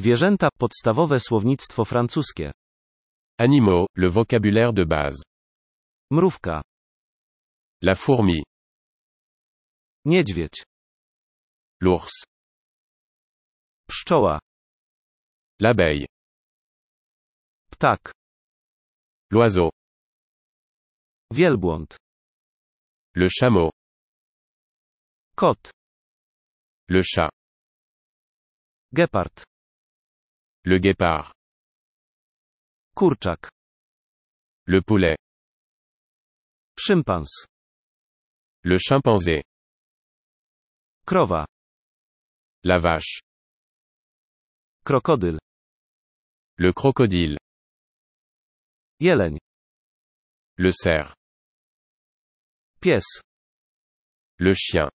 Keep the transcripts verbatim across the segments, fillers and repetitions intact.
Zwierzęta, podstawowe słownictwo francuskie. Animaux, le vocabulaire de base. Mrówka. La fourmi. Niedźwiedź. L'ours. Pszczoła. L'abeille. Ptak. L'oiseau. Wielbłąd. Le chameau. Kot. Le chat. Gepard. Le guépard. Kurczak. Le poulet. Szympans. Le chimpanzé. Krowa. La vache. Krokodyl. Le crocodile. Jeleń. Le cerf. Pies. Le chien.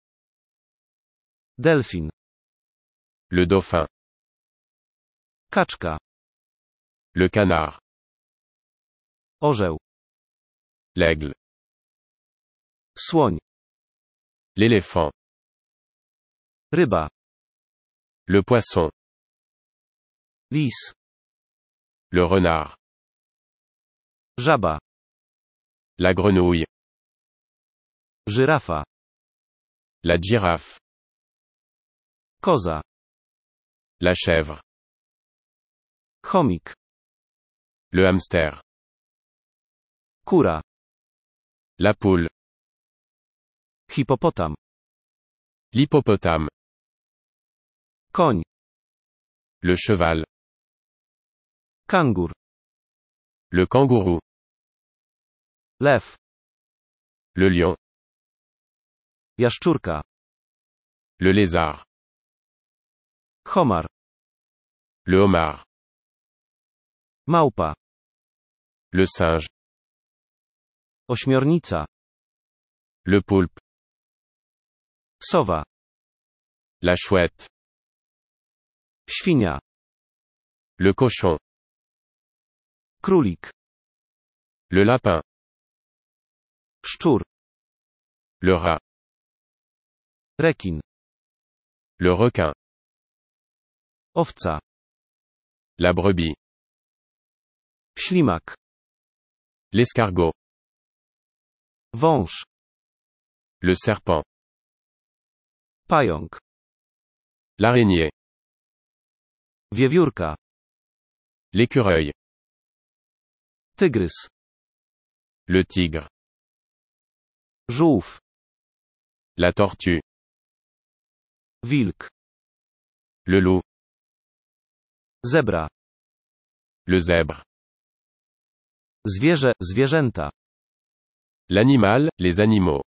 Delfin. Le dauphin. Kaczka. Le canard. Orzeł. L'aigle. Słoń. L'éléphant. Ryba. Le poisson. Lis. Le renard. Żaba. La grenouille. Żyrafa. La girafe. Koza. La chèvre. Chomik. Le hamster. Kura. La poule. Hipopotam. L'hippopotame. Koń. Le cheval. Kangur. Le kangourou. Lew. Le lion. Jaszczurka. Le lézard. Homar. Le homard. Małpa. Le singe. Ośmiornica. Le poulpe. Sowa. La chouette. Świnia. Le cochon. Królik. Le lapin. Szczur. Le rat. Rekin. Le requin. Owca. La brebis. Ślimak. L'escargot. Wąż. Le serpent. Pająk. L'araignée. Wiewiórka. L'écureuil. Tygrys. Le tigre. Żółw. La tortue. Wilk. Le loup. Zebra. Le zèbre. Zwierzę, zwierzęta. L'animal, les animaux.